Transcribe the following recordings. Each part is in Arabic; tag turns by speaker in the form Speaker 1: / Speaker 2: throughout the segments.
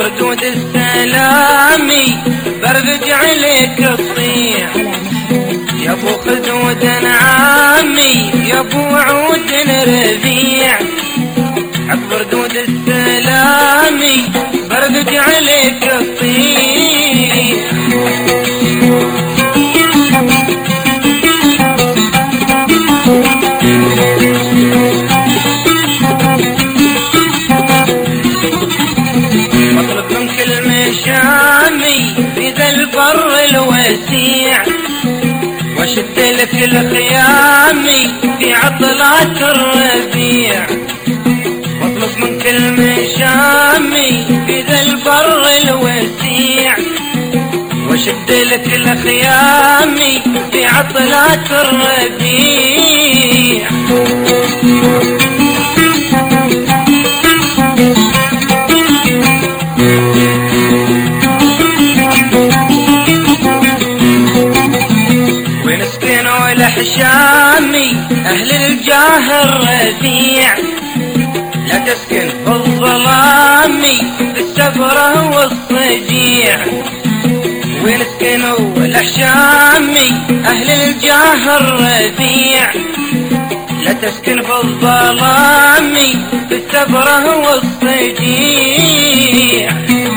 Speaker 1: بردود السلامي برفج عليك الطيح يا ابو خدود عامي يا ابو عود ربيع بردود السلامي برفج عليك الطيح مطلب من كل مشامي في ذا البر الوسيع وشد لك الخيامي في عطلات الربيع واطلب من كل مشامي في ذا البر الوسيع وشد لك الخيامي في عطلات الربيع الحشامي أهل الجاه الرفيع لا تسكن في الظلام في السفرة والصجيع وين سكنوا الحشامي أهل الجاه الرفيع لا تسكن في الظلام في السفرة والصجيع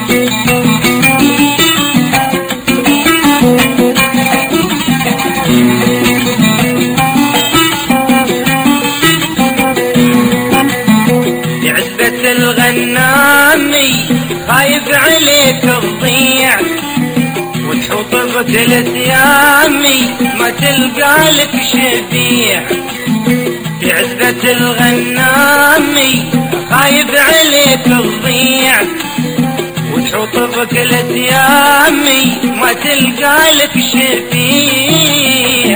Speaker 1: الغنامي خايف عليك تضيع وتحوط بكل ثيامي ما تلقى لك شفيع في عزبة الغنامي خايف عليك تضيع وتحوط بكل ثيامي ما تلقى لك شفيع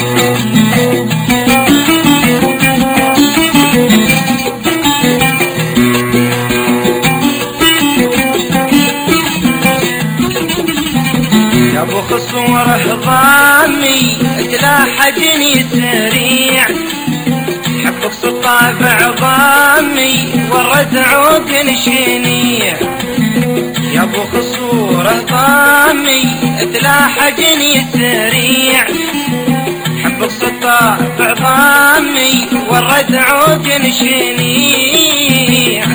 Speaker 1: يا ابو خصور هضامي تلاحقني سريع حبك سطاف عظامي ورد عود شنيع يا ابو خصور هضامي تلاحقني سريع حبك سطاف عظامي ورد عود شنيع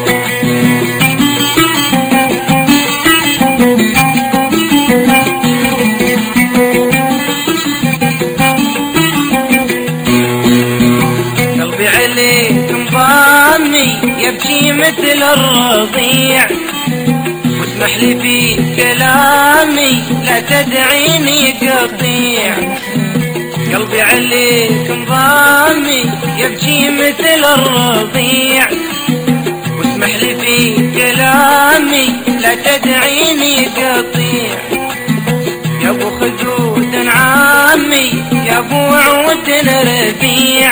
Speaker 1: يبكي مثل الرضيع واسمح لي في كلامي لا تدعيني قطيع قلبي عليك انضامي يبكي مثل الرضيع واسمح لي في كلامي لا تدعيني قطيع يا ابو خدود عامي يا ابو عود ربيع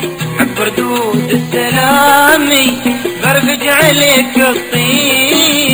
Speaker 1: بردود السلامي برفج عليك الطير